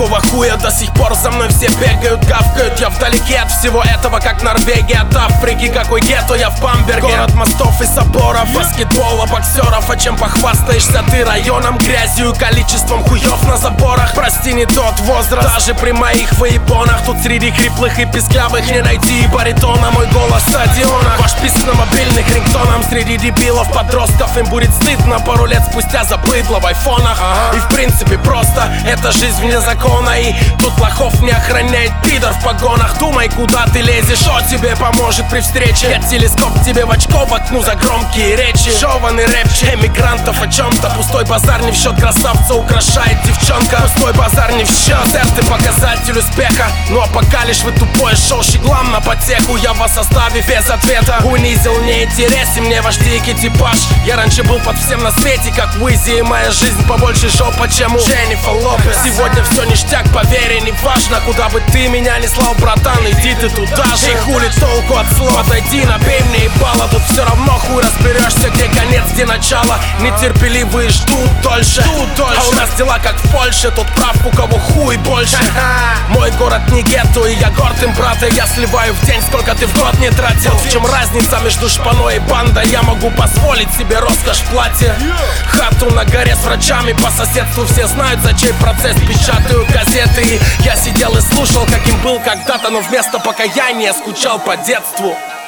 какого хуя до сих пор за мной все бегают, гавкают? Я вдалеке от всего этого, как Норвегия от Африки. Какой гетто, я в Бамберге. Город мостов и соборов, баскетбола, боксеров. А чем похвастаешься ты? Районом, грязью, количеством хуев на заборах. Прости, не тот возраст, даже при моих выебонах. Тут среди хриплых и писклявых не найти баритона. Мой голос в стадионах, ваш писк на мобильных рингтоном. Среди дебилов, подростков им будет стыдно пару лет спустя за быдло в айфонах. И в принципе просто, это жизнь вне закона. И тут лохов не охраняет пидор в погонах. Думай, куда ты лезешь, что тебе поможет при встрече. Я телескоп тебе в очко воткну за громкие речи. Жеванный рэпчик эмигрантов о чем-то. Пустой базар не в счет, красавца украшает девчонка. Пустой базар не в счет, концерты показатель успеха. Ну а пока лишь вы тупое шоу щеглам на потеху. Я в составе без ответа унизил, не интересен мне ваш дикий типаж. Я раньше был под всем на свете, как Уизи, и моя жизнь побольше жопа, чем у Дженнифер Лопес. Сегодня все ништяк, поверь, и не важно, куда бы ты меня не слал, братан, иди ты туда же. И хули толку от слов, подойди, набей мне ебало. Тут все равно хуй разберешься, где конец, где начало. Нетерпеливые ждут дольше, а у нас дела как в Польше. Тут прав, у кого хуй больше. Мой город не гетто, и я горд им, брат. И я сливаю в день, сколько ты в год не тратил. В чем разница между шпаной и бандой? Я могу позволить себе роскошь в платье. Хату на горе с врачами по соседству. Все знают, за чей процесс печатаю газеты. И я сидел и слушал, каким был когда-то, но вместо покаяния скучал по детству.